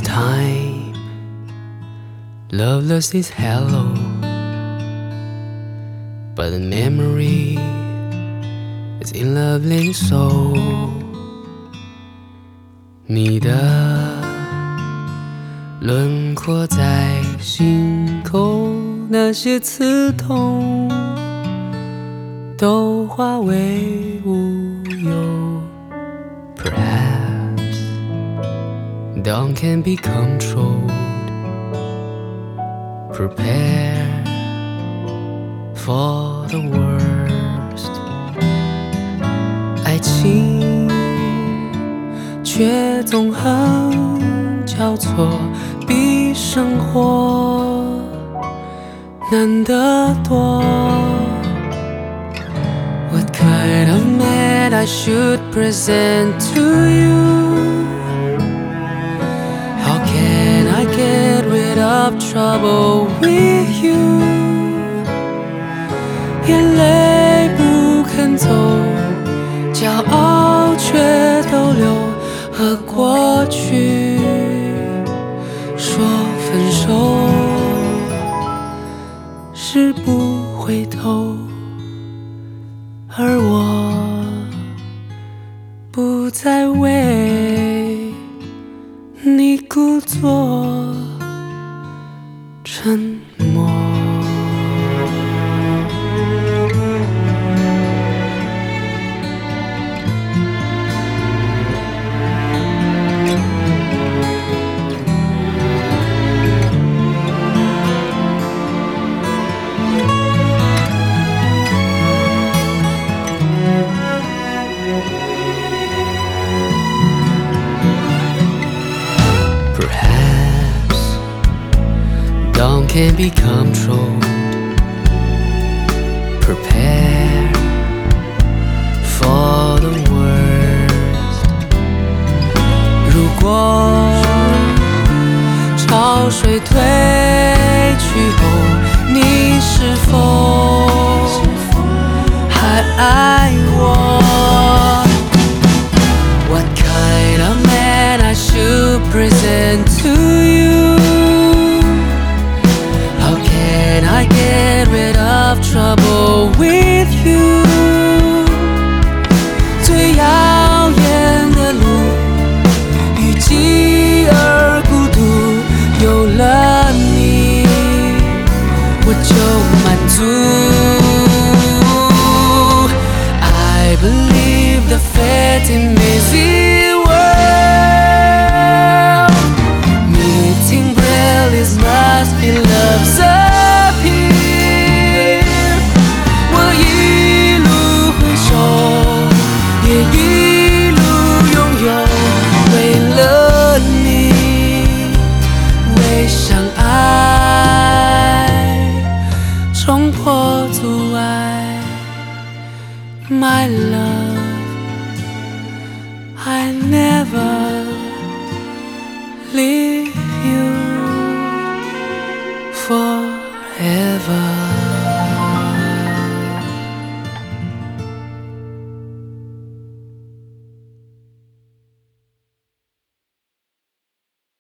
time, loveless is hello, but the memory is in lovely soul. 你的轮廓在心口，那些刺痛都化为乌有。Perhaps dawn can be controlled. Prepare for the worst. 爱情却总很交错，比生活难得多。What kind of man I should present to you? How can I get rid of trouble with you? 眼泪不肯走，骄傲却逗留，和过去说分手，是不回头，而我不再为你故作沉默。Dawn can be controlled. Prepare for the worst. 如果潮水退去后，你是否还爱我？ What kind of man I should present to you?I get rid of trouble with you. 最遥远的路，与继而孤独，有了你，我就满足。I believe the fate in busy world. Meeting brilliance must be love's我一路回首，也一路拥有，为了你，为相爱冲破阻碍。My love, I never leave you forever.